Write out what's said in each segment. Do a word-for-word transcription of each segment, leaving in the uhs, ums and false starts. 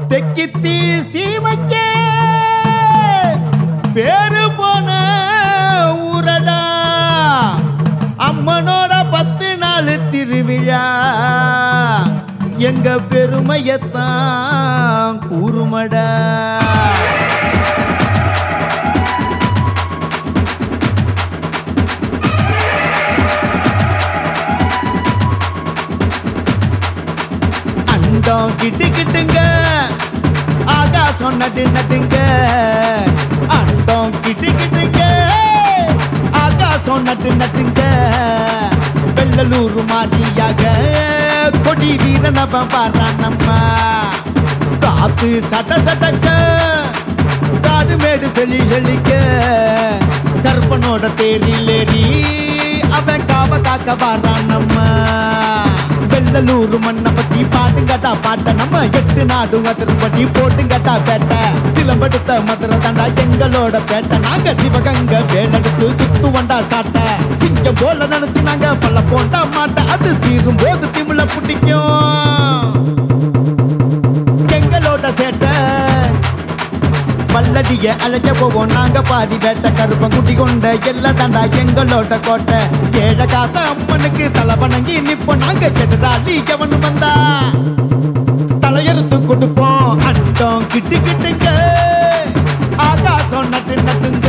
தெக்கித்தி சீமைக்கே பேரு போன ஊரடா அம்மனோட பத்து நாள் திருவிழா எங்க பெருமையத்தான் கூறுமடா. அண்டம் கிட்டு கிட்டுங்க ஆகாசம் நட்டு நட்டுங்க அண்டம் கிட்டு கிட்டுங்க ஆகாசம் நட்டு நட்டுங்க வெள்ளலூர் மாதிரியாக கொடி வீரனவ பாரானம்மா காத்து சட்ட சட்டக்க காடு மேடு செலி செழிக்க கற்பனோட தேரில் ஏறி அவன் காவ காக்க பாரானம்மா. வெள்ளலூர் மண்ணை பத்தி பாட்டுங்கட்டா பாட்ட நம்ம எட்டு நாடு அதிர்படி போட்டுங்கட்டா பேட்டை சிலம்படுத்த மதுரை தாண்டா எங்களோட பேட்டை நாங்க சிவகங்க வேலெடுத்து சுத்து வண்டா சாட்ட சிங்கம் போல நினைச்சு நாங்க பல்ல போண்டா மாட்ட அது தீரும் போது திமுல பிடிக்கும் எங்களோட சேட்டை பல்லடிய அழைக்க போவோம் நாங்க பாதி வேட்ட கருப்பம் குட்டி கொண்ட எல்லாம் தாண்டா எங்களோட கோட்டை ஏழ காத்த அம்மனுக்கு தலை வணங்கி நிப்போம் நாங்க செடுறாளி எவனு வந்தா தலையெடுத்து கொடுப்போம் அண்டம் கிட்டு கிட்டுங்க ஆகாசம் நட்டு நட்டுங்க.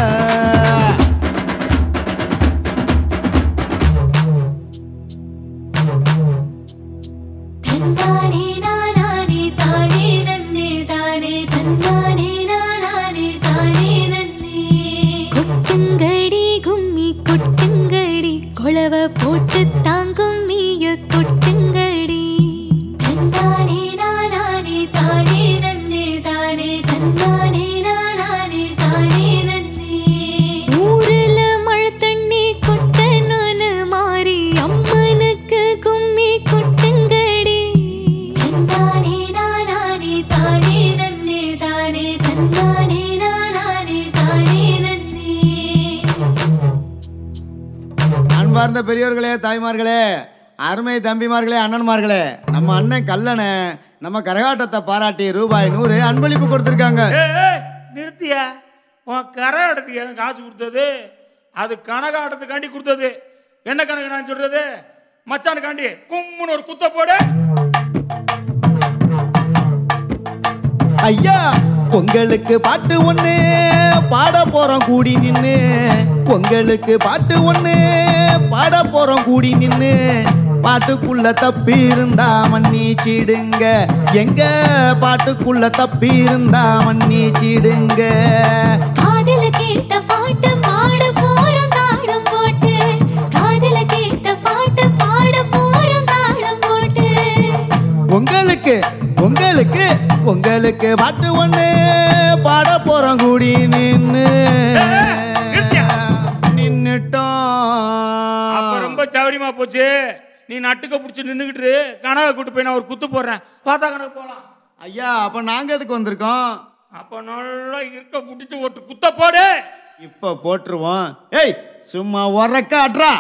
கொளவ போட்டு தாங்கும் நீய கொட்டுங்கடி தன்னானே நானே தானே நன்னே தானே தன்னானே நானே தானே நன்னே ஊருல மழை தண்ணி கொட்டனு மாறி அம்மனுக்கு கும்மி கொட்டுங்கடி தன்னானே நானே தானே நன்னே தானே தன்னானே நானே தானே நன்னே. அன்பார்ந்த பெரியோர்களே, தாய்மார்களே, அருமை தம்பிமார்களே, அண்ணன்மார்களே, நம்ம அண்ணன் கல்லணை நம்ம கரகாட்டத்தை பாராட்டி ரூபாய் நூறு அன்பளிப்பு கொடுத்திருக்காங்க. நிறுத்தியா உன் கரகாட்டத்துக்கு காசு கொடுத்தது அது கனகாட்டத்துக்காண்டி கொடுத்தது. என்ன கணக்கு நான் சொல்றது மச்சானுக்காண்டி கும்முன்னு ஒரு குத்த போடு. ஐயா உங்களுக்கு பாட்டு ஒண்ணு பாட போறோம் கூடி நின்னு உங்களுக்கு பாட்டு ஒண்ணு பாட போறோம் கூடி நின்னு பாட்டுக்குள்ள தப்பி இருந்தா மன்னிச்சிடுங்க எங்க பாட்டுக்குள்ள தப்பி இருந்தா மன்னிச்சிடுங்க. காதல கேட்ட பாட்டு பாட போறோம் தாளம் போட்டு காதல கேட்ட பாட்டு பாட போறோம் தாளம் போட்டு உங்களுக்கு உங்களுக்கு உங்களுக்கு பாட்டு ஒண்ணு பாட போறோம் கூடி நின்னு நின்னுட்டோம். ரொம்ப சௌரியமா போச்சு. நீ நட்டுக்க புடிச்சு நின்னுகிட்டு கனவை கூட்டு போய் நான் ஒரு குத்து போடுறேன் பார்த்தா கணக்கு போலாம். ஐயா அப்ப நாங்க எதுக்கு வந்திருக்கோம்? அப்ப நல்லா இருக்க புடிச்சு ஒரு குத்த போடு. இப்ப போட்டுருவோம். ஏய் சும்மா உரக்க அட்ரா.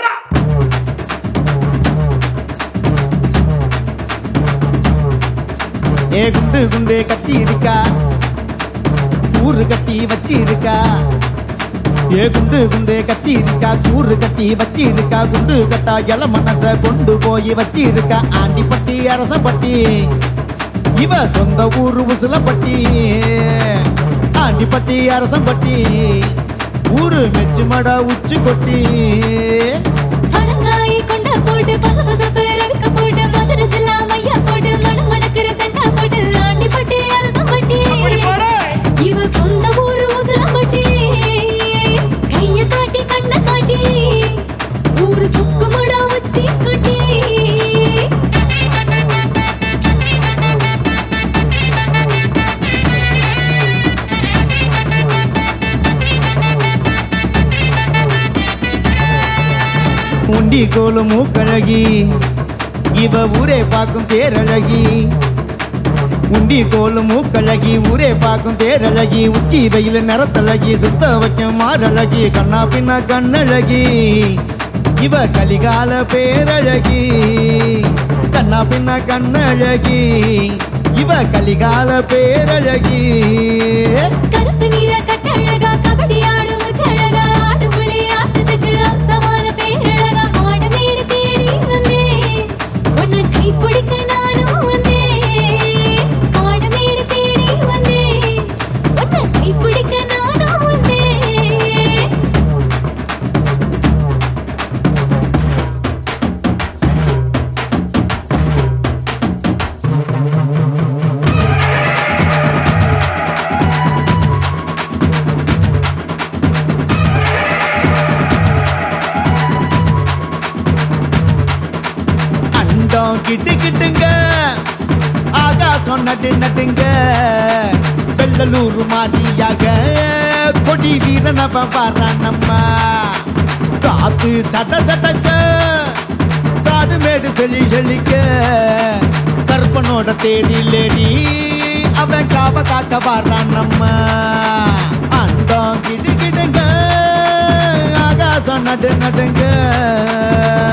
ஏ குண்டு குண்டு கத்தி இருக்கா ஊரு கட்டி வச்சு இருக்கா ஏ குண்டு குண்டு கத்தி இருக்கா கூறு கட்டி வச்சு இருக்கா குண்டு கட்டா இல மனச கொண்டு போய் வச்சு இருக்கா ஆண்டிப்பட்டி அரசப்பட்டி இவ சொந்த ஊரு உசுலப்பட்டி ஆண்டிப்பட்டி அரசம்பட்டி ஊரு மெச்சுமட உச்சி கொட்டி பழங்காய் கொண்ட போட்டு பச பசப்பு ரவிக்க போட்டு மதுரை ஜில்லா மையா போட்டு மணம் மணக்கிற செண்டா போட்டு ஆண்டிப்பட்டி அரசம்பட்டி இவ சொந்த ஊரு உசுலப்பட்டி கைய காட்டி கண்ண காட்டி ஊரு சுக்குமட உச்சி கொட்டி உண்டி கோலு மூக்கழகி இவ ஊரே பார்க்கும் தேரழகி உண்டி கோலு மூக்கழகி ஊரே பார்க்கும் தேரழகி உச்சி வெயில நிறத்தழகி சுத்த வைக்கும் மாரழகி கண்ணா பின்னா கண்ணழகி இவ கலிகால பேரழகி கண்ணா பின்னா கண்ணழகி இவ கலிகால பேரழகி கருப்பு நீர கட்டழகா கபடி ஆடும் முச்சழகா ஆடு புலி ஆட்டத்துக்கு அம்சமான பேரழகா ஆடு வீடு தேடி வந்தேன் உன்னை கை பிடிக்க நானும் வந்தேன் ஆடு வீடு தேடி வந்தேன் உன்னை கை பிடிக்க நானும் வந்தேன் அண்டம் கிட்டு கிட்டுங்க ஆகாசம் நட்டு நட்டுங்க வெள்ளலூர் மாதிரியாக கொடி வீரனவ பாரானம்மா காத்து சட்ட சட்டக்க காடு மேடு செலி செழிக்க கற்பனோட தேடி லேடி அவன் காவ காக்க பாரானம்மா அண்டம் கிட்டு கிட்டுங்க ஆகாசம் நட்டு நட்டுங்க